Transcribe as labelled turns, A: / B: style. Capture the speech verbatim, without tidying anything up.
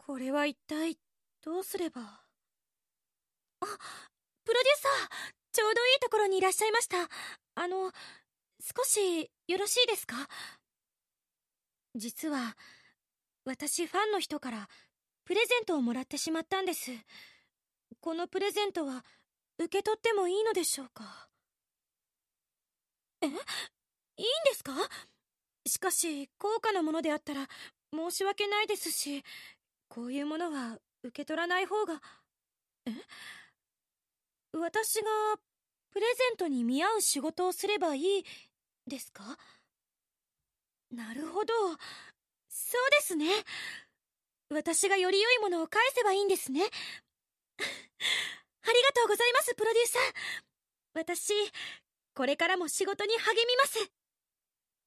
A: これは一体どうすれば。あ、プロデューサー、ちょうどいいところにいらっしゃいました。あの、少しよろしいですか？実は私ファンの人からプレゼントをもらってしまったんです。このプレゼントは受け取ってもいいのでしょうか？え、いいんですか？しかし高価なものであったら申し訳ないですし、こういうものは受け取らない方が。え、私がプレゼントに見合う仕事をすればいいですか？なるほど、そうですね。私がより良いものを返せばいいんですね。ありがとうございます、プロデューサー。私これからも仕事に励みます。